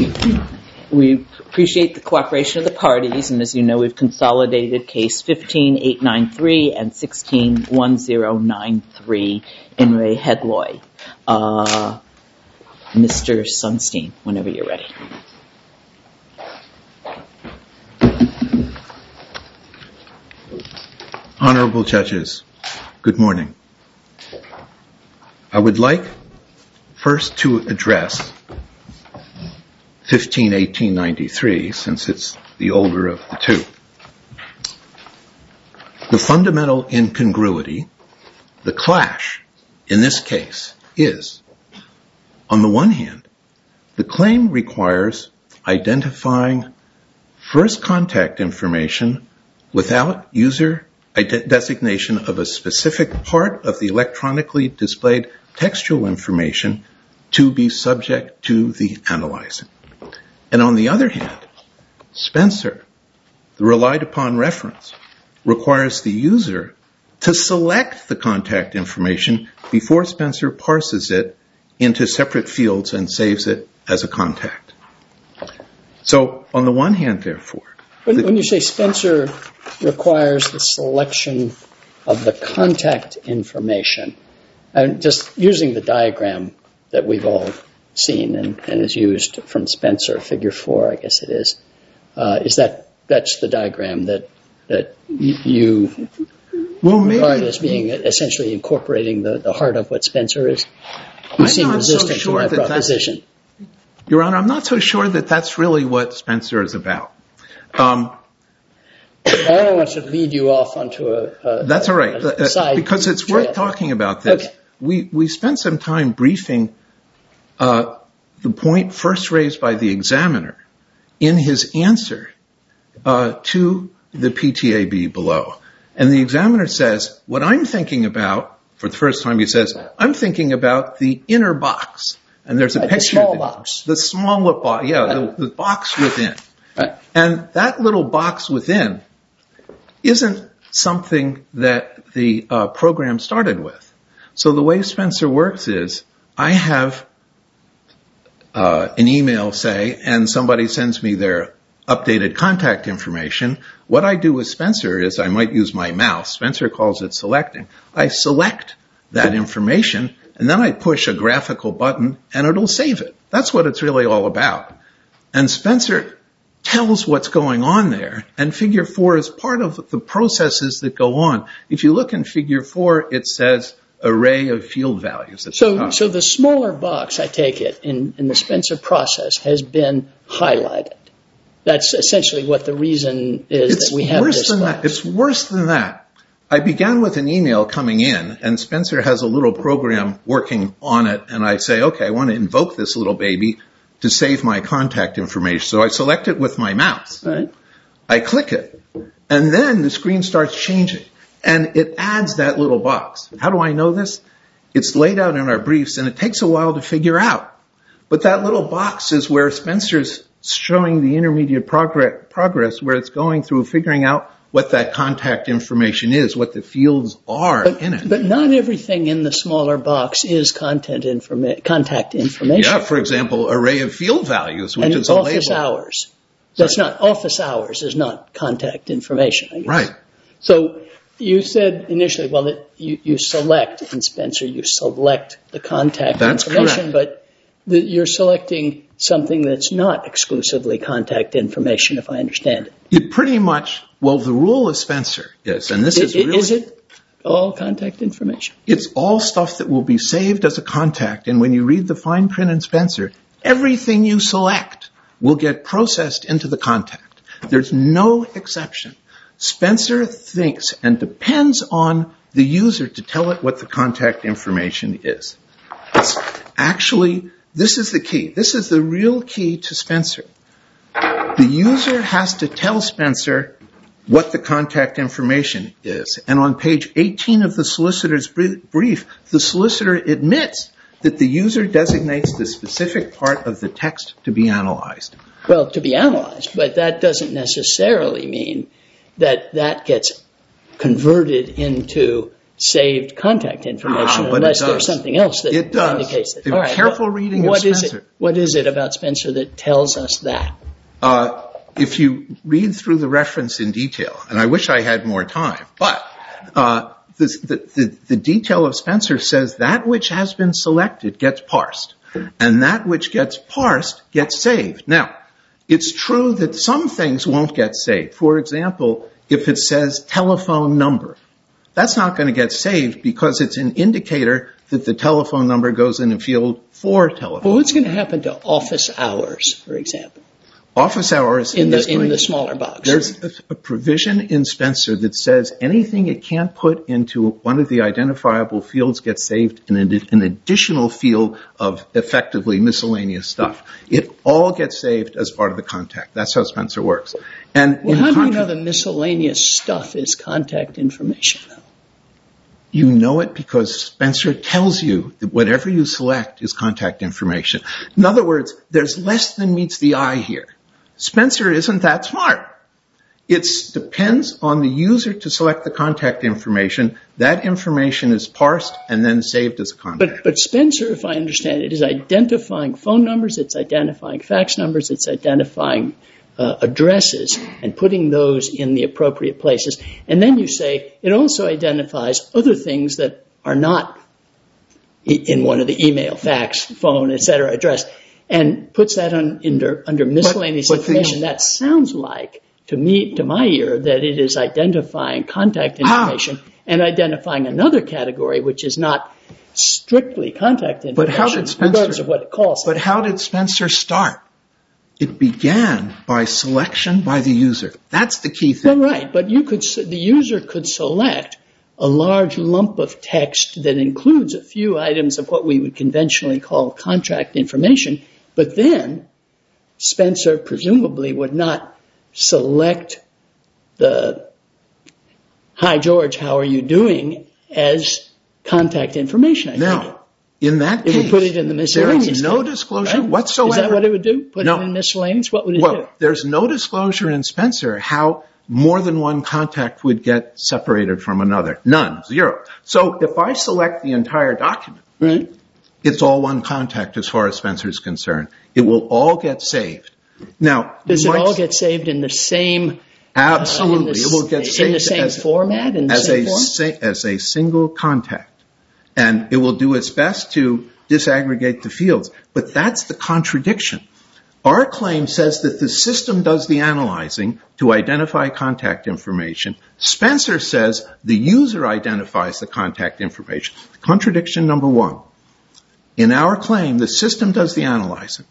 We appreciate the cooperation of the parties, and as you know, we've consolidated case 15-893 and 16-1093 in Ray Hedloy. Mr. Sunstein, whenever you're ready. Honorable judges, good morning. I would like first to address 15-1893, since it's the older of the two. The fundamental incongruity, the clash in this case, is, on the one hand, the claim requires identifying first contact information without user designation of a specific part of the electronically displayed textual information to be subject to the analyzing. And on the other hand, Spencer, the relied upon reference, requires the user to select the contact information before Spencer parses it into separate fields and saves it as a contact. So on the one hand, therefore... When you say Spencer requires the selection of the contact information, just using the diagram that we've all seen and is used from Spencer, figure 4, I guess it is that's the diagram that you regard as being essentially incorporating the heart of what Spencer is? You seem resistant to my proposition. Your Honor, I'm not so sure that that's really what Spencer is about. I don't want to lead you off onto a that's all right, side because it's worth talking about this. Okay. We spent some time briefing the point first raised by the examiner in his answer to the PTAB below. And the examiner says, what I'm thinking about, for the first time he says, I'm thinking about the inner box. And there's a picture. The small box. The small box, yeah, the box within. Right. And that little box within isn't something that the program started with. So the way Spencer works is, I have an email, say, and somebody sends me their updated contact information. What I do with Spencer is I might use my mouse. Spencer calls it selecting. I select that information, and then I push a graphical button, and it'll save it. That's what it's really all about. And Spencer tells what's going on there, and figure 4 is part of the processes that go on. If you look in figure 4, it says array of field values. So the smaller box, I take it, in the Spencer process has been highlighted. That's essentially what the reason is that we have this box. It's worse than that. I began with an email coming in, and Spencer has a little program working on it, and I say, okay, I want to invoke this little baby to save my contact information. So I select it with my mouse. Right. I click it, and then the screen starts changing, and it adds that little box. How do I know this? It's laid out in our briefs, and it takes a while to figure out. But that little box is where Spencer's showing the intermediate progress, where it's going through figuring out what that contact information is, what the fields are in it. But not everything in the smaller box is contact information. Yeah, for example, array of field values, which is a label. Office hours. That's not office hours is not contact information, I guess. Right. So you said initially, well, that you select in Spencer, you select the contact information, correct. But you're selecting something that's not exclusively contact information, if I understand it. It pretty much, well, the rule of Spencer is, and this is really... Is it all contact information? It's all stuff that will be saved as a contact. And when you read the fine print in Spencer, everything you select will get processed into the contact. There's no exception. Spencer thinks and depends on the user to tell it what the contact information is. It's actually, this is the key. This is the real key to Spencer. The user has to tell Spencer what the contact information is. And on page 18 of the solicitor's brief, the solicitor admits that the user designates the specific part of the text to be analyzed. Well, to be analyzed, but that doesn't necessarily mean that that gets converted into saved contact information unless there's something else that indicates it. All right, careful reading of Spencer. What is it about Spencer that tells us that? If you read through the reference in detail, and I wish I had more time, but the detail of Spencer says that which has been selected gets parsed, and that which gets parsed gets saved. Now, it's true that some things won't get saved. For example, if it says telephone number, that's not going to get saved because it's an indicator that the telephone number goes in a field for telephone. Well, what's going to happen to office hours, for example? Office hours in the smaller box. There's a provision in Spencer that says anything it can't put into one of the identifiable fields gets saved in an additional field of effectively miscellaneous stuff. It all gets saved as part of the contact. That's how Spencer works. And how do you know the miscellaneous stuff is contact information, though? You know it because Spencer tells you that whatever you select is contact information. In other words, there's less than meets the eye here. Spencer isn't that smart. It depends on the user to select the contact information. That information is parsed and then saved as a contact. But Spencer, if I understand it, is identifying phone numbers, it's identifying fax numbers, it's identifying addresses and putting those in the appropriate places. And then you say it also identifies other things that are not in one of the email, fax, phone, etc. address, and puts that under miscellaneous information. That sounds like, to my ear, that it is identifying contact information and identifying another category, which is not strictly contact information, regardless of what it calls. But how did Spencer start? It began by selection by the user. That's the key thing. Well, right, but the user could select a large lump of text that includes a few items of what we would conventionally call contact information, but then Spencer presumably would not select the "Hi George, how are you doing?" as contact information. Now, in that case, it would put it in the miscellaneous. There is no disclosure whatsoever. Is that what it would do? Put it in miscellaneous? What would it do? There's no disclosure in Spencer how more than one contact would get separated from another. None. Zero. So if I select the entire document, right, it's all one contact as far as Spencer is concerned. It will all get saved. Now, does it all get saved in the same? Absolutely, it will get saved in the same format, as a single contact, and it will do its best to disaggregate the fields. But that's the contradiction. Our claim says that the system does the analyzing to identify contact information. Spencer says the user identifies the contact information. Contradiction number one. In our claim, the system does the analyzing.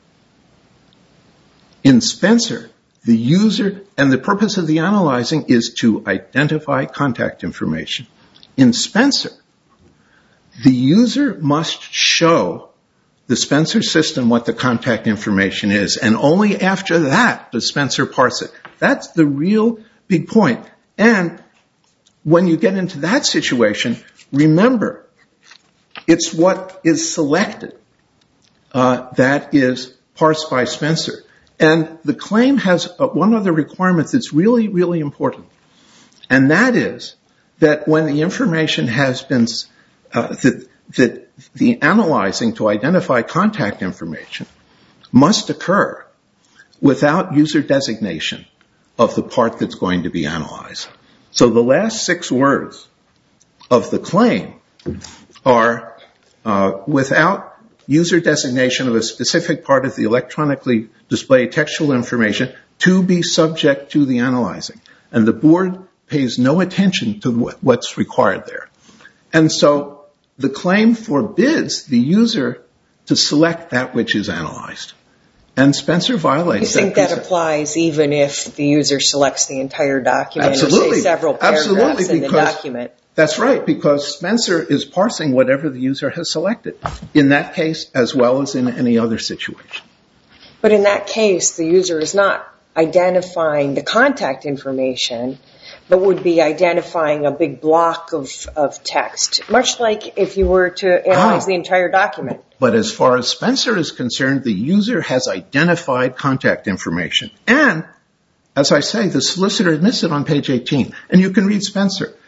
In Spencer, the user, and the purpose of the analyzing is to identify contact information. In Spencer, the user must show the Spencer system what the contact information is, and only after that does Spencer parse it. That's the real big point. And when you get into that situation, remember, it's what is selected that is parsed by Spencer. And the claim has one other requirement that's really, really important. And that is that when the information has been, that the analyzing to identify contact information must occur without user designation of the part that's going to be analyzed. So the last 6 words of the claim are without user designation of a specific part of the electronically displayed textual information to be subject to the analyzing. And the board pays no attention to what's required there. And so the claim forbids the user to select that which is analyzed. And Spencer violates that. You think that applies even if the user selects the entire document? Absolutely. Or say several paragraphs in the document? That's right, because Spencer is parsing whatever the user has selected, in that case as well as in any other situation. But in that case, the user is not identifying the contact information, but would be identifying a big block of text, much like if you were to analyze the entire document. But as far as Spencer is concerned, the user has identified contact information. And, as I say, the solicitor admits it on page 18. And you can read Spencer.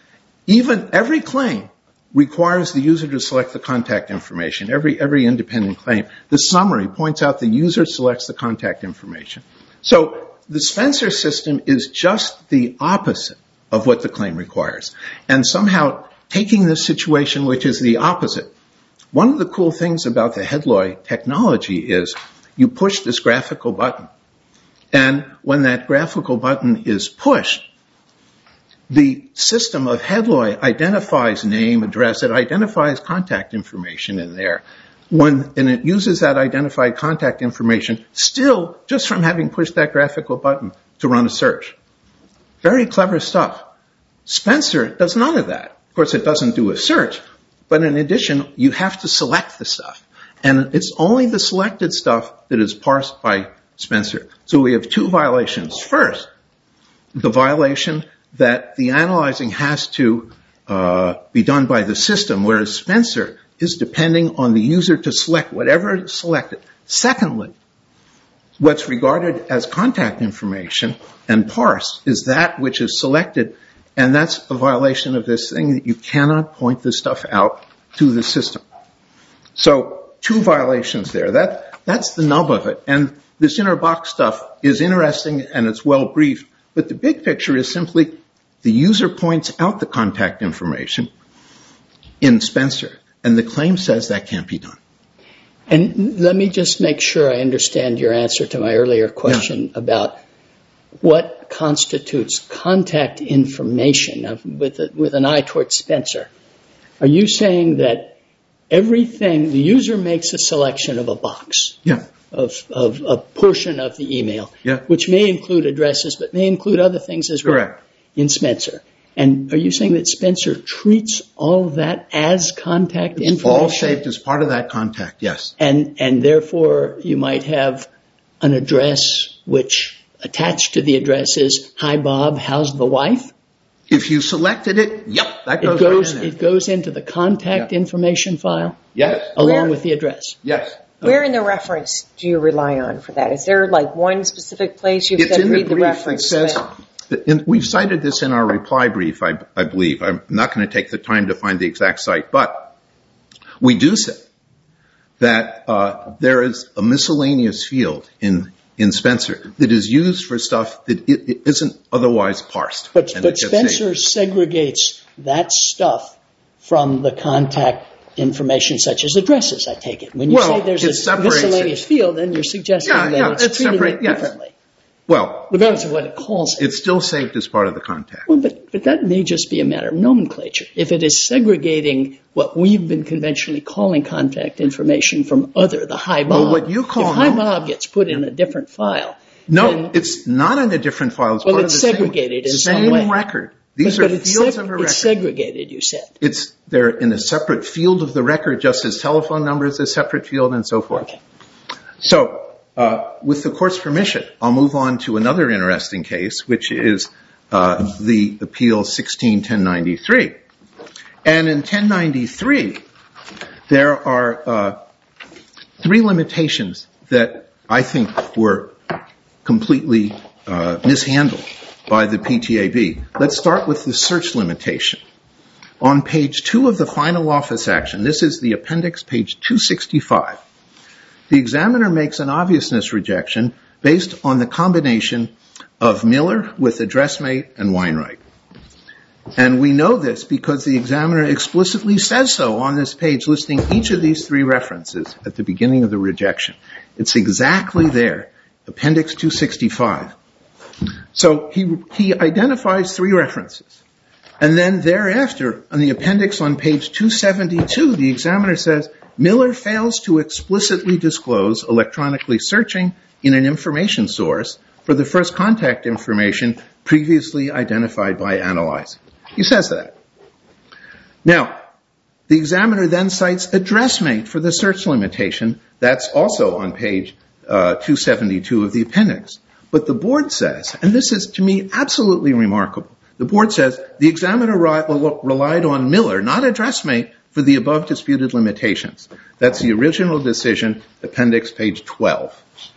Even every claim requires the user to select the contact information. Every independent claim. The summary points out the user selects the contact information. So the Spencer system is just the opposite of what the claim requires. And somehow taking this situation, which is the opposite, one of the cool things about the Hedloy technology is you push this graphical button. And when that graphical button is pushed, the system of Hedloy identifies name, address, it identifies contact information in there. And it uses that identified contact information still just from having pushed that graphical button to run a search. Very clever stuff. Spencer does none of that. Of course, it doesn't do a search, but in addition, you have to select the stuff. And it's only the selected stuff that is parsed by Spencer. So we have two violations. First, the violation that the analyzing has to be done by the system, whereas Spencer is depending on the user to select whatever is selected. Secondly, what's regarded as contact information and parsed is that which is selected, and that's a violation of this thing that you cannot point this stuff out to the system. So two violations there. That's the nub of it. And this inner box stuff is interesting and it's well briefed, but the big picture is simply the user points out the contact information in Spencer, and the claim says that can't be done. And let me just make sure I understand your answer to my earlier question about what constitutes contact information with an eye towards Spencer. Are you saying that everything, the user makes a selection of a box, of a portion of the email, which may include addresses, but may include other things as well? Correct. In Spencer. And are you saying that Spencer treats all of that as contact information? All saved as part of that contact, yes. And therefore you might have an address which attached to the address is, "Hi Bob, how's the wife?" If you selected it, that goes right in there. It goes into the contact information file? Yes. Along with the address? Yes. Where in the reference do you rely on for that? Is there like one specific place you've said read the reference? We've cited this in our reply brief, I believe. I'm not going to take the time to find the exact site, but we do say that there is a miscellaneous field in Spencer that is used for stuff that it isn't otherwise parsed. But Spencer segregates that stuff from the contact information such as addresses, I take it. When you say there's a miscellaneous field, then you're suggesting that it's treating it differently. Well, regardless of what it calls it. It's still saved as part of the contact. Well, but that may just be a matter of nomenclature. If it is segregating what we've been conventionally calling contact information from the Hi Bob. Well, what you call if Hi Bob gets put in a different file. No, it's not in a different file. It's part of the segregated in some way. Same record. These are fields of a record. It's segregated, you said. They're in a separate field of the record, just as telephone number is a separate field and so forth. Okay. So, with the court's permission, I'll move on to another interesting case, which is the Appeal 16-1093. And in 1093, there are three limitations that I think were completely mishandled by the PTAB. Let's start with the search limitation. On page 2 of the final office action, this is the appendix, page 265, the examiner makes an obviousness rejection based on the combination of Miller with AddressMate and Weinreich. And we know this because the examiner explicitly says so on this page, listing each of these three references at the beginning of the rejection. It's exactly there, appendix 265. So he identifies three references. And then thereafter, on the appendix on page 272, the examiner says, Miller fails to explicitly disclose electronically searching in an information source for the first contact information previously identified by analyzing. He says that. Now, the examiner then cites AddressMate for the search limitation. That's also on page 272 of the appendix. But the board says, and this is to me absolutely remarkable, the board says the examiner relied on Miller, not AddressMate, for the above disputed limitations. That's the original decision, appendix page 12.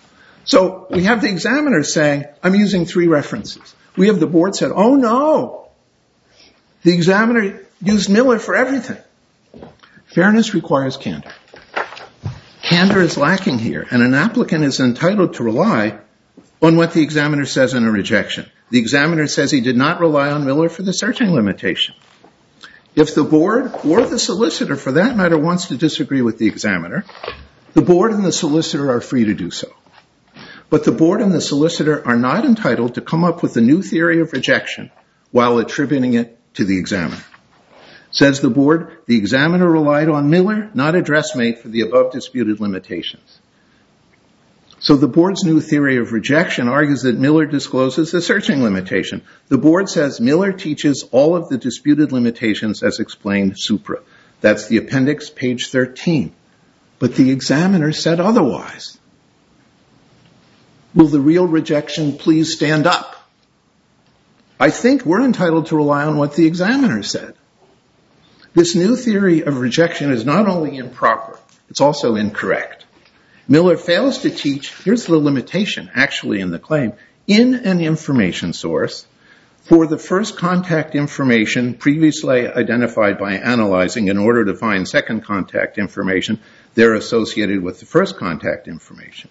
So we have the examiner saying, I'm using three references. We have the board said, oh no, The examiner used Miller for everything. Fairness requires candor. Candor is lacking here, and an applicant is entitled to rely on what the examiner says in a rejection. The examiner says he did not rely on Miller for the searching limitation. If the board, or the solicitor for that matter, wants to disagree with the examiner, the board and the solicitor are free to do so. But the board and the solicitor are not entitled to come up with a new theory of rejection while attributing it to the examiner. Says the board, the examiner relied on Miller, not a dressmate, for the above disputed limitations. So the board's new theory of rejection argues that Miller discloses the searching limitation. The board says Miller teaches all of the disputed limitations as explained supra. That's the appendix, page 13. But the examiner said otherwise. Will the real rejection please stand up? I think we're entitled to rely on what the examiner said. This new theory of rejection is not only improper, it's also incorrect. Miller fails to teach, here's the limitation actually in the claim, in an information source for the first contact information previously identified by analyzing in order to find second contact information, they're associated with the first contact information.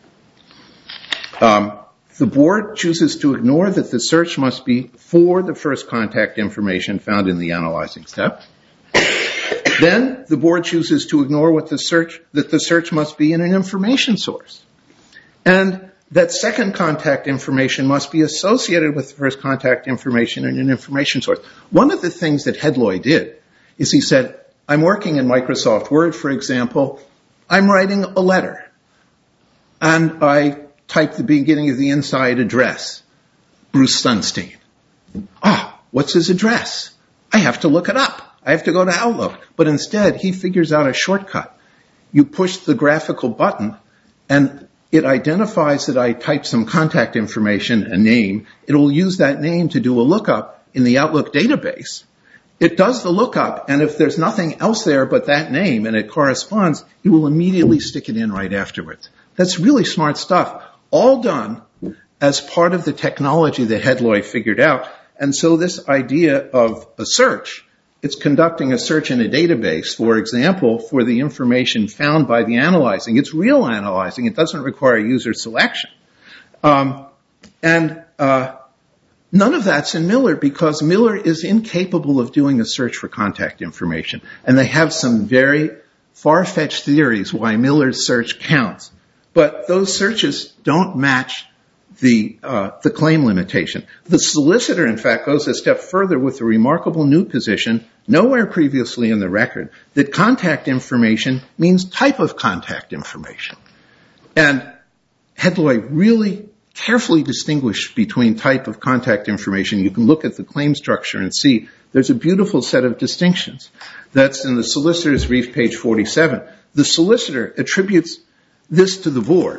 The board chooses to ignore that the search must be for the first contact information found in the analyzing step. Then the board chooses to ignore that the search must be in an information source. And that second contact information must be associated with the first contact information in an information source. One of the things that Hedloy did is he said, I'm working in Microsoft Word, for example. I'm writing a letter. And I type the beginning of the inside address, Bruce Sunstein. What's his address? I have to look it up. I have to go to Outlook. But instead, he figures out a shortcut. You push the graphical button, and it identifies that I typed some contact information, a name. It will use that name to do a lookup in the Outlook database. It does the lookup, and if there's nothing else there but that name and it corresponds, it will immediately stick it in right afterwards. That's really smart stuff, all done as part of the technology that Hedloy figured out. And so this idea of a search, it's conducting a search in a database, for example, for the information found by the analyzing. It's real analyzing. It doesn't require user selection. None of that's in Miller because Miller is incapable of doing a search for contact information. And they have some very far-fetched theories why Miller's search counts. But those searches don't match the claim limitation. The solicitor, in fact, goes a step further with a remarkable new position, nowhere previously in the record, that contact information means type of contact information. And Hedloy really carefully distinguished between type of contact information. You can look at the claim structure and see there's a beautiful set of distinctions. That's in the solicitor's brief, page 47. The solicitor attributes this to the board.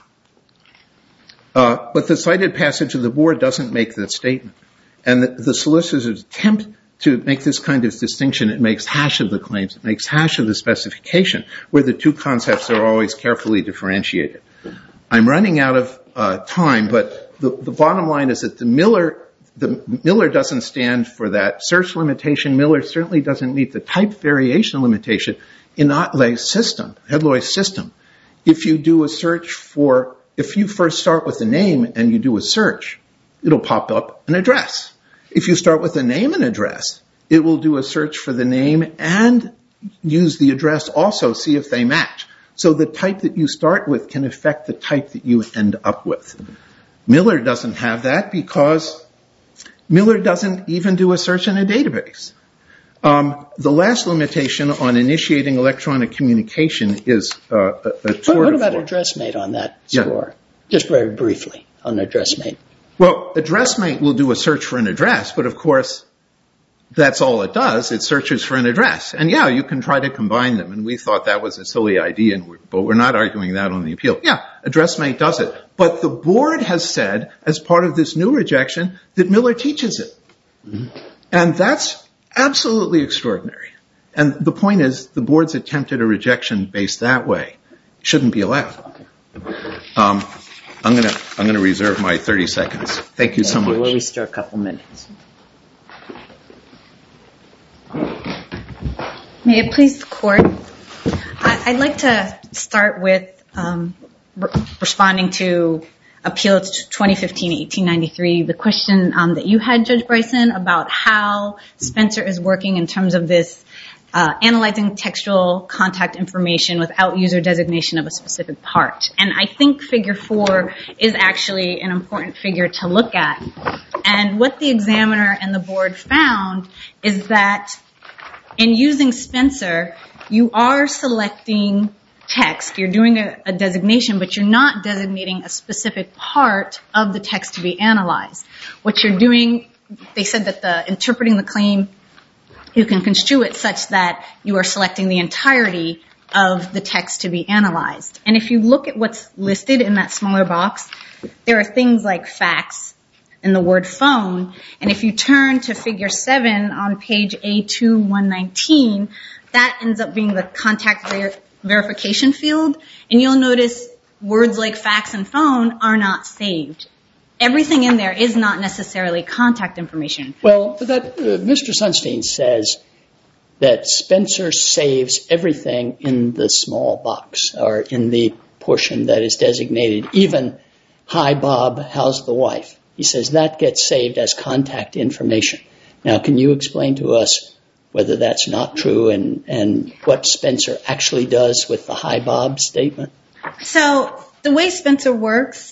But the cited passage of the board doesn't make that statement. And the solicitor's attempt to make this kind of distinction, it makes hash of the claims, it makes hash of the specification, where the two concepts are always carefully differentiated. I'm running out of time, but the bottom line is that the Miller doesn't stand for that search limitation. Miller certainly doesn't meet the type variation limitation in Hedloy's system. If you do a search if you first start with a name and you do a search, it'll pop up an address. If you start with a name and address, it will do a search for the name and use the address also, see if they match. So the type that you start with can affect the type that you end up with. Miller doesn't have that because Miller doesn't even do a search in a database. The last limitation on initiating electronic communication is a tour. What about AddressMate on that score? Yeah. Just very briefly on AddressMate. Well, AddressMate will do a search for an address, but of course, that's all it does. It searches for an address. And yeah, you can try to combine them. And we thought that was a silly idea, but we're not arguing that on the appeal. Yeah, AddressMate does it. But the board has said, as part of this new rejection, that Miller teaches it. Mm-hmm. And that's absolutely extraordinary. And the point is, the board's attempted a rejection based that way shouldn't be allowed. I'm going to reserve my 30 seconds. Thank you so much. We'll restore a couple minutes. May it please the court? I'd like to start with responding to Appeal 2015-1893, the question that you had, Judge Bryson, about how Spencer is working in terms of this analyzing textual contact information without user designation of a specific part. And I think figure 4 is actually an important figure to look at. And what the examiner and the board found is that in using Spencer, you are selecting text. You're doing a designation, but you're not designating a specific part of the text to be analyzed. What you're doing, they said that interpreting the claim, you can construe it such that you are selecting the entirety of the text to be analyzed. And if you look at what's listed in that smaller box, there are things like fax and the word phone. And if you turn to figure 7 on page A2119, that ends up being the contact verification field. And you'll notice words like fax and phone are not saved. Everything in there is not necessarily contact information. Well, Mr. Sunstein says that Spencer saves everything in the small box or in the portion that is designated, even hi Bob, how's the wife? He says that gets saved as contact information. Now, can you explain to us whether that's not true and what Spencer actually does with the hi Bob statement? So the way Spencer works,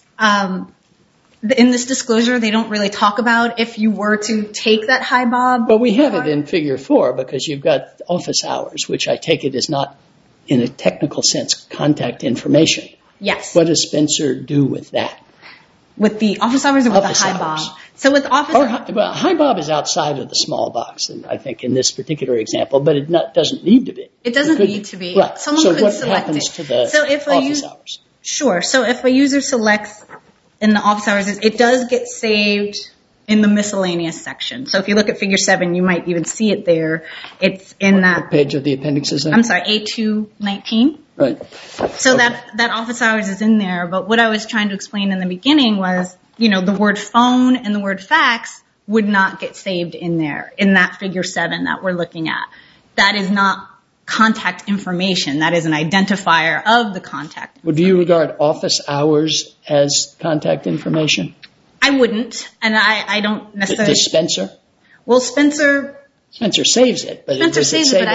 in this disclosure, they don't really talk about if you were to take that hi Bob. But we have it in figure 4 because you've got office hours, which I take it is not, in a technical sense, contact information. Yes. What does Spencer do with that? With the office hours or with the hi Bob? So with office hours. Well, hi Bob is outside of the small box, I think, in this particular example, but it doesn't need to be. It doesn't need to be. Right. Someone so could what select happens it. to the office hours? Sure. So if a user selects in the office hours, it does get saved in the miscellaneous section. So if you look at figure 7, you might even see it there. It's in that what page of the appendix is that? I'm sorry, A219. Right. So okay. that office hours is in there. But what I was trying to explain in the beginning was, the word phone and the word fax would not get saved in there, in that figure 7 that we're looking at. That is not contact information. That is an identifier of the contact. Well, do you regard office hours as contact information? I wouldn't, and I don't necessarily. Does Spencer? Well, Spencer saves it, but Spencer saves it, but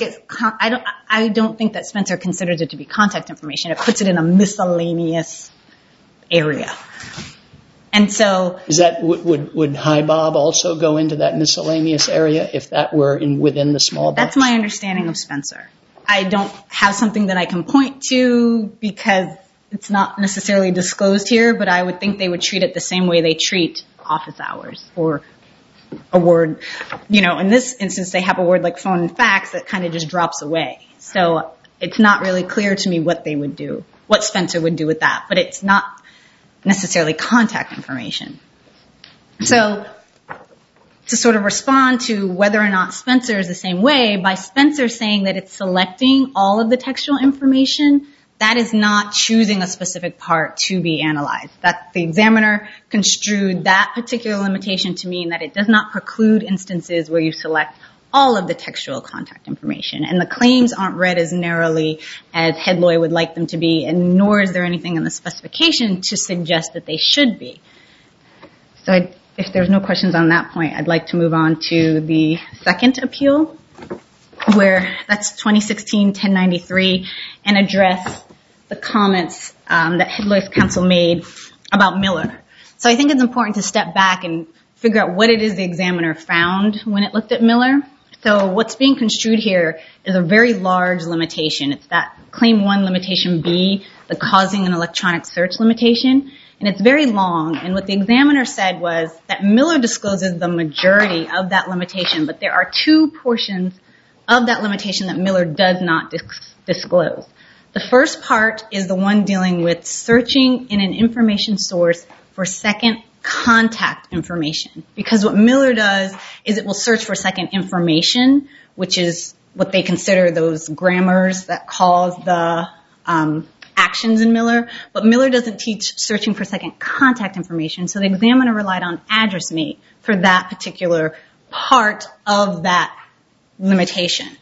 I don't think that Spencer considers it to be contact information. It puts it in a miscellaneous area. And so, is that would hi Bob also go into that miscellaneous area if that were within the small box? That's my understanding of Spencer. I don't have something that I can point to because it's not necessarily disclosed here, but I would think they would treat it the same way they treat office hours or a word. In this instance, they have a word like phone and fax that kind of just drops away. So it's not really clear to me what they would do, what Spencer would do with that, but it's not necessarily contact information. So to sort of respond to whether or not Spencer is the same way, by Spencer saying that it's selecting all of the textual information, that is not choosing a specific part to be analyzed. That the examiner construed that particular limitation to mean that it does not preclude instances where you select all of the textual contact information. And the claims aren't read as narrowly as Headloy would like them to be, and nor is there anything in the specification to suggest that they should be. So if there's no questions on that point, I'd like to move on to the second appeal, where that's 2016-1093, and address the comments that Headloy's counsel made about Miller. So I think it's important to step back and figure out what it is the examiner found when it looked at Miller. So what's being construed here is a very large limitation. It's that Claim 1 limitation B, the causing an electronic search limitation. And it's very long. And what the examiner said was that Miller discloses the majority of that limitation, but there are 2 portions of that limitation that Miller does not disclose. The first part is the one dealing with searching in an information source for second contact information. Because what Miller does is it will search for second information, which is what they consider those grammars that cause the actions in Miller. But Miller doesn't teach searching for second contact information, so the examiner relied on address mate for that particular part of that limitation.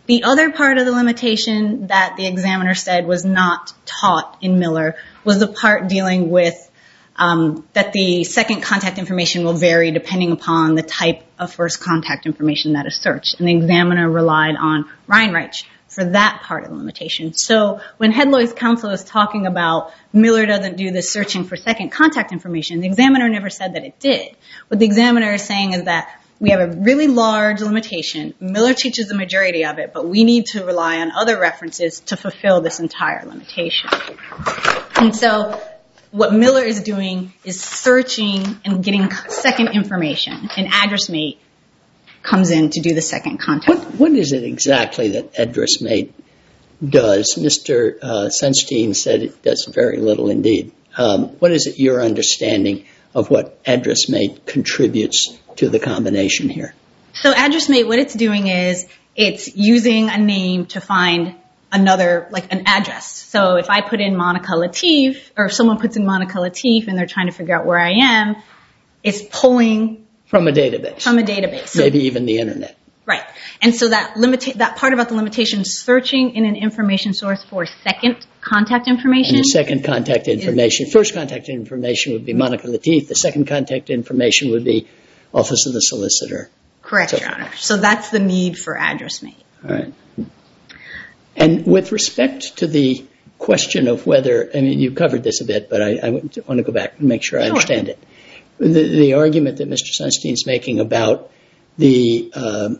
The other part of the limitation that the examiner said was not taught in Miller was the part dealing with that the second contact information will vary depending upon the type of first contact information that is searched. And the examiner relied on Reinreich for that part of the limitation. So when Hedloy's counsel is talking about Miller doesn't do the searching for second contact information, the examiner never said that it did. What the examiner is saying is that we have a really large limitation. Miller teaches the majority of it, but we need to rely on other references to fulfill this entire limitation. And so what Miller is doing is searching and getting second information. An address mate comes in to do the second contact. What is it exactly that address mate does? Mr. Sunstein said it does very little indeed. What is it your understanding of what address mate contributes to the combination here? So address mate, what it's doing is it's using a name to find another, like an address. So if I put in Monica Latif, or someone puts in Monica Latif and they're trying to figure out where I am, it's pulling from a database. So, maybe even the internet. Right. And so that part about the limitation, searching in an information source for second contact information. And the second contact information. First contact information would be Monica Latif. The second contact information would be Office of the Solicitor. Correct, Your Honor. So that's the need for address mate. All right. And with respect to the question of whether, I mean, you covered this a bit, but I want to go back and make sure I understand it. The argument that Mr. Sunstein is making about the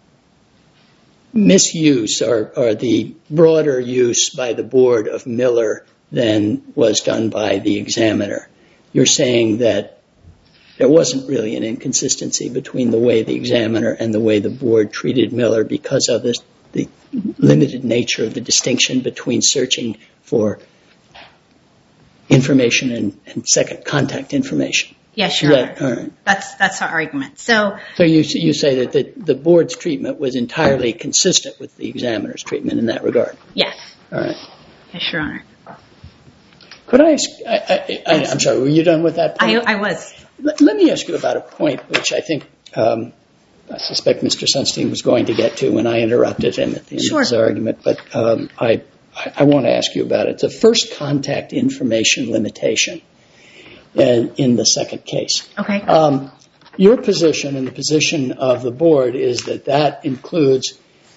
misuse or the broader use by the board of Miller than was done by the examiner, you're saying that there wasn't really an inconsistency between the way the examiner and the way the board treated Miller because of the limited nature of the distinction between searching for information and second contact information. Yes, Your Honor. All right. That's our argument. So you say that the board's treatment was entirely consistent with the examiner's treatment in that regard? Yes. All right. Yes, Your Honor. Could I ask, I'm sorry, were you done with that point? I was. Let me ask you about a point which I think I suspect Mr. Sunstein was going to get to when I interrupted him at the end of his argument, but I want to ask you about it. The first contact information limitation in the second case. Okay. Your position and the position of the board is that includes,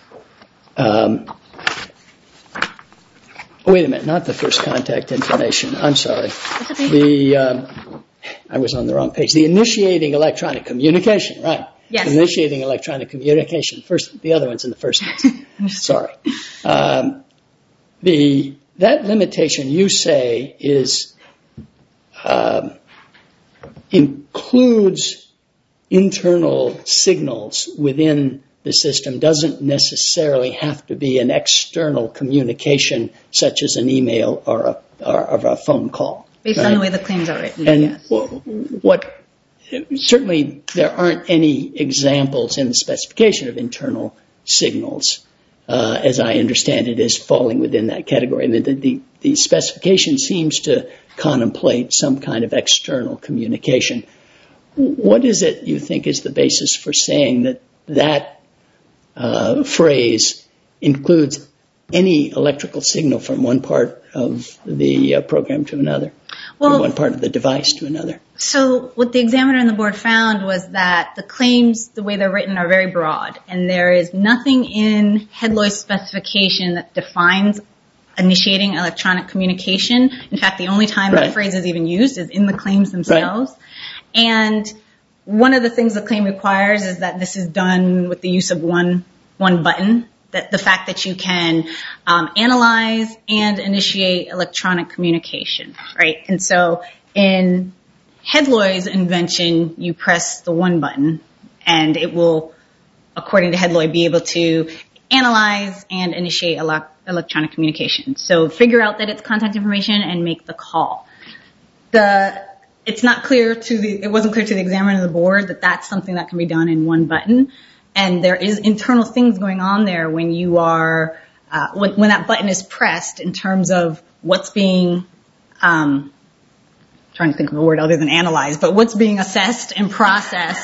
wait a minute, not the first contact information. I'm sorry. That's okay. I was on the wrong page. The initiating electronic communication, right? Yes. Initiating electronic communication. First, the other one's in the first case. Sorry. That limitation you say includes internal signals within the system, doesn't necessarily have to be an external communication such as an email or a phone call. Based on the way the claims are written, and yes. Certainly there aren't any examples in the specification of internal signals, as I understand it, as falling within that category. I mean, the specification seems to contemplate some kind of external communication. What is it you think is the basis for saying that phrase includes any electrical signal from one part of the program to another, from one part of the device to another? So what the examiner and the board found was that the claims, the way they're written, are very broad, and there is nothing in Hedloy's specification that defines initiating electronic communication. In fact, the only time that phrase is even used is in the claims themselves. Right. And one of the things the claim requires is that this is done with the use of one button. That the fact that you can analyze and initiate electronic communication, right? And so in Hedloy's invention, you press the one button, and it will, according to Hedloy, be able to analyze and initiate electronic communication. So figure out that it's contact information and make the call. It's not clear it wasn't clear to the examiner and the board that that's something that can be done in one button. And there is internal things going on there when you are, when that button is pressed in terms of what's being, trying to think of a word other than analyzed, but what's being assessed and processed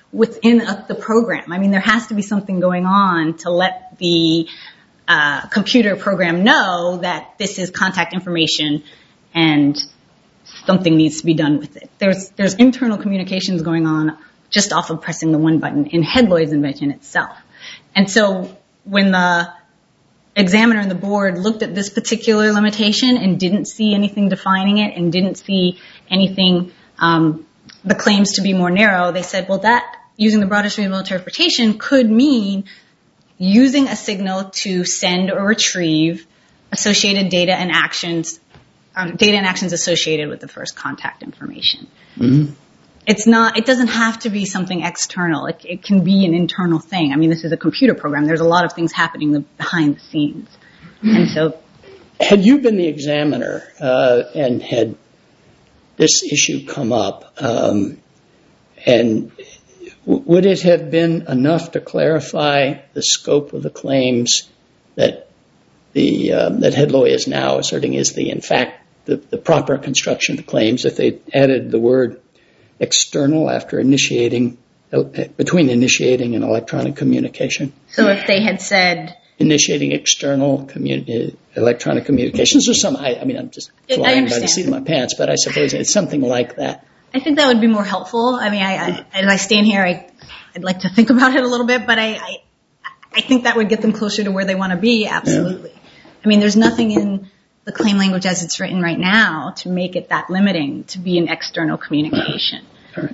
within the program. I mean, there has to be something going on to let the computer program know that this is contact information and something needs to be done with it. There's internal communications going on just off of pressing the one button in Hedloy's invention itself. And so when the examiner and the board looked at this particular limitation and didn't see anything defining it and didn't see anything, the claims to be more narrow, they said, well, that, using the broadest reasonable interpretation, could mean using a signal to send or retrieve associated data and actions associated with the first contact information. Mm-hmm. It doesn't have to be something external. It can be an internal thing. I mean, this is a computer program. There's a lot of things happening behind the scenes. And so, had you been the examiner and had this issue come up, and would it have been enough to clarify the scope of the claims that that Hedloy is now asserting is in fact the proper construction of the claims if they added the word external after between initiating and electronic communication? So if they had said initiating external electronic communications or I'm just flying by the seat of my pants, but I suppose it's something like that. I think that would be more helpful. I mean, as I stand here, I'd like to think about it a little bit, but I think that would get them closer to where they want to be, absolutely. Yeah. I mean, there's nothing in the claim language as it's written right now to make it that limiting to be an external communication. Right.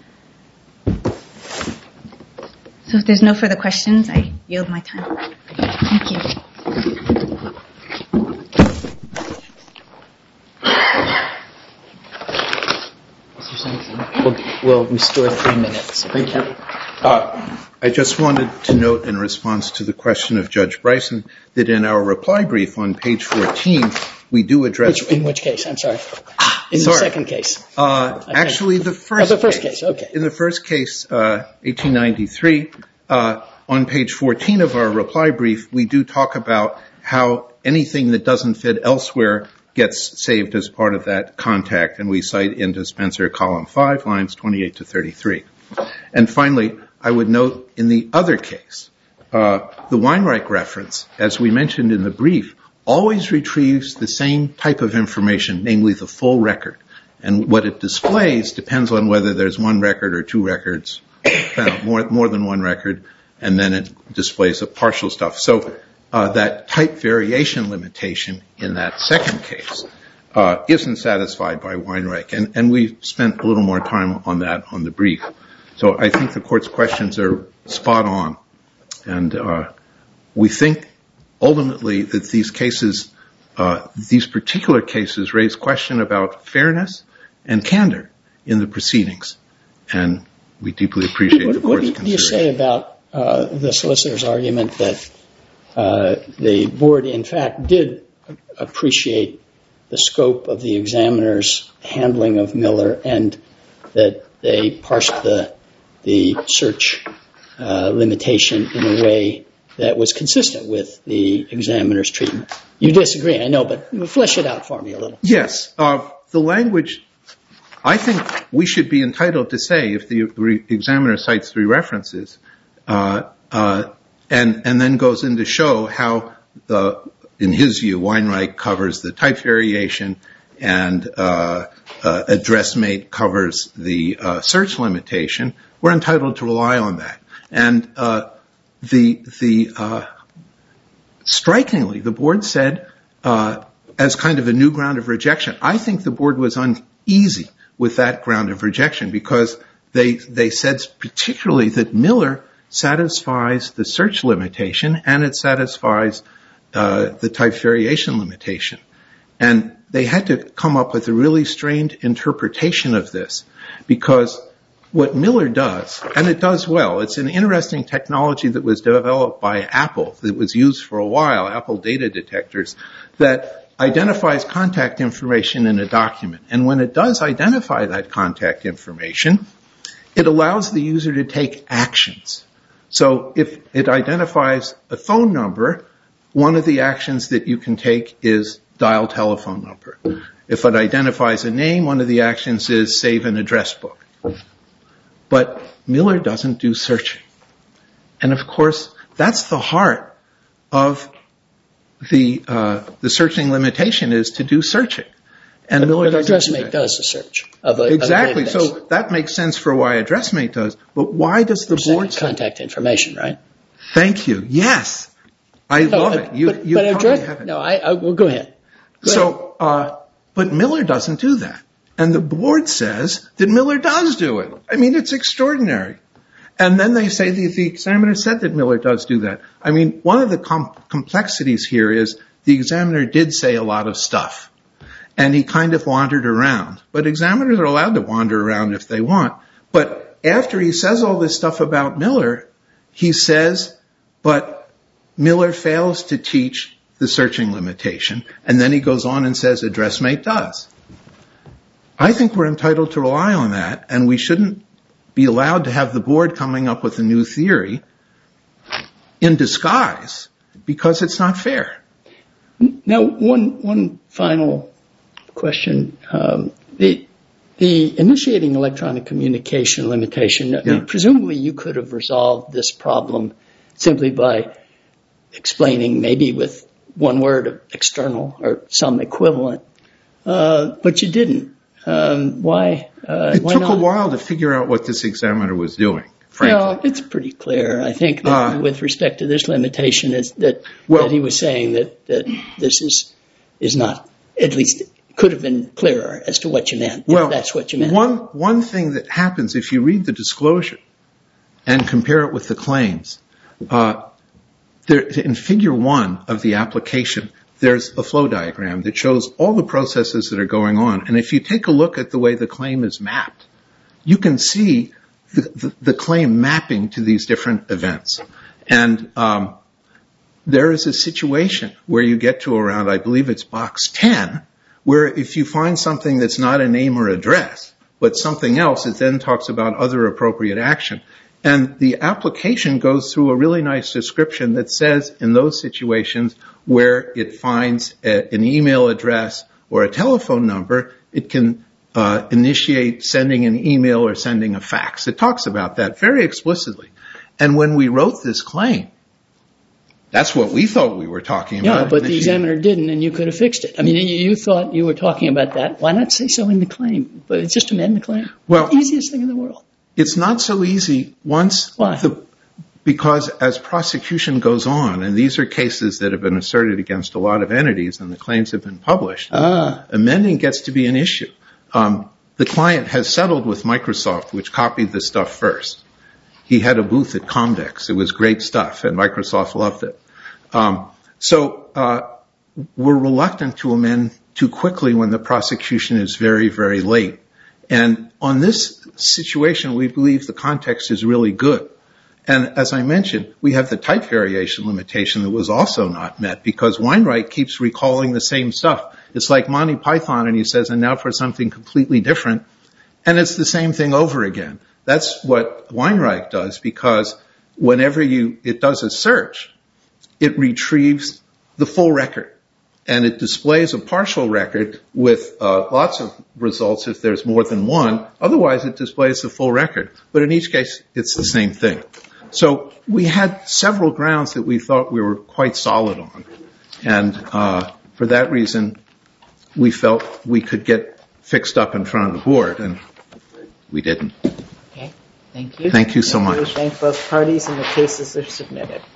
So if there's no further questions, I yield my time. Thank you. We'll restore 3 minutes. Thank you. I just wanted to note in response to the question of Judge Bryson that in our reply brief on page 14, we do address... In which case? I'm sorry. The second case. Actually, the first case. The first case, okay. In the first case, 1893, on page 14 of our reply brief, we do talk about how anything that doesn't fit elsewhere gets saved as part of that contact, and we cite into Spencer column 5, lines 28 to 33. And finally, I would note in the other case, the Weinreich reference, as we mentioned in the brief, always retrieves the same type of information, namely the full record. And what it displays depends on whether there's one record or two records, more than one record, and then it displays the partial stuff. So that type variation limitation in that second case isn't satisfied by Weinreich. And we spent a little more time on that on the brief. So I think the Court's questions are spot on. And we think ultimately that these cases, these particular cases raise question about fairness and candor in the proceedings. And we deeply appreciate the Court's consideration. What do you say about the solicitor's argument that the Board, in fact, did appreciate the scope of the examiner's handling of Miller and that they parsed the search limitation in a way that was consistent with the examiner's treatment? You disagree, I know, but flesh it out for me a little. Yes. The language, I think we should be entitled to say, if the examiner cites 3 references, and then goes in to show how, in his view, Weinreich covers the type variation and AddressMate covers the search limitation, we're entitled to rely on that. And strikingly, the Board said, as kind of a new ground of rejection, I think the Board was uneasy with that ground of rejection because they said particularly that Miller satisfies the search limitation and it satisfies the type variation limitation. And they had to come up with a really strained interpretation of this because what Miller does, and it does well, it's an interesting technology that was developed by Apple that was used for a while, Apple data detectors, that identifies contact information in a document. And when it does identify that contact information, it allows the user to take actions. So if it identifies a phone number, one of the actions that you can take is dial telephone number. If it identifies a name, one of the actions is save an address book. but Miller doesn't do searching. And of course, that's the heart of the searching limitation, is to do searching. And Miller AddressMate does the search of a exactly. database. So that makes sense for why AddressMate does. But why does the board contact information, right? Thank you. Yes, I love it. You totally have it. No, I will go ahead. But Miller doesn't do that, and the board says that Miller does do it. I mean, it's extraordinary. And then they say the examiner said that Miller does do that. I mean, one of the complexities here is the examiner did say a lot of stuff, and he kind of wandered around. But examiners are allowed to wander around if they want. But after he says all this stuff about Miller, he says, but Miller fails to teach the searching limitation. And then he goes on and says AddressMate does. I think we're entitled to rely on that, and we shouldn't be allowed to have the board coming up with a new theory in disguise, because it's not fair. Now, one final question. The initiating electronic communication limitation, presumably you could have resolved this problem simply by explaining, maybe with one word of external or some equivalent, but you didn't. Why? It took a while to figure out what this examiner was doing, frankly. Well, it's pretty clear, I think, that with respect to this limitation, is that he was saying that this is not, at least could have been clearer as to what you meant, if that's what you meant. One thing that happens if you read the disclosure and compare it with the claims, in figure 1 of the application, there's a flow diagram that shows all the processes that are going on. And if you take a look at the way the claim is mapped, you can see the claim mapping to these different events. And there is a situation where you get to around, I believe it's box 10, where if you find something that's not a name or address, but something else, it then talks about other appropriate action. And the application goes through a really nice description that says in those situations where it finds an email address or a telephone number, it can initiate sending an email or sending a fax. It talks about that very explicitly. And when we wrote this claim, that's what we thought we were talking about. Yeah, but the examiner didn't, and you could have fixed it. I mean, you thought you were talking about that. Why not say so in the claim? But it's just amend the claim. Well, the easiest thing in the world. It's not so easy once. Why? Because as prosecution goes on, and these are cases that have been asserted against a lot of entities and the claims have been published, amending gets to be an issue. The client has settled with Microsoft, which copied the stuff first. He had a booth at Comdex. It was great stuff, and Microsoft loved it. So we're reluctant to amend too quickly when the prosecution is very, very late. And on this situation, we believe the context is really good. And as I mentioned, we have the type variation limitation that was also not met because Weinreich keeps recalling the same stuff. It's like Monty Python, and he says, and now for something completely different. And it's the same thing over again. That's what Weinreich does, because whenever it does a search, it retrieves the full record. And it displays a partial record with lots of results if there's more than one. Otherwise, it displays the full record. But in each case, it's the same thing. So we had several grounds that we thought we were quite solid on. And for that reason, we felt we could get fixed up in front of the board, and we didn't. Okay, thank you. Thank you so much. We thank both parties, and the cases are submitted.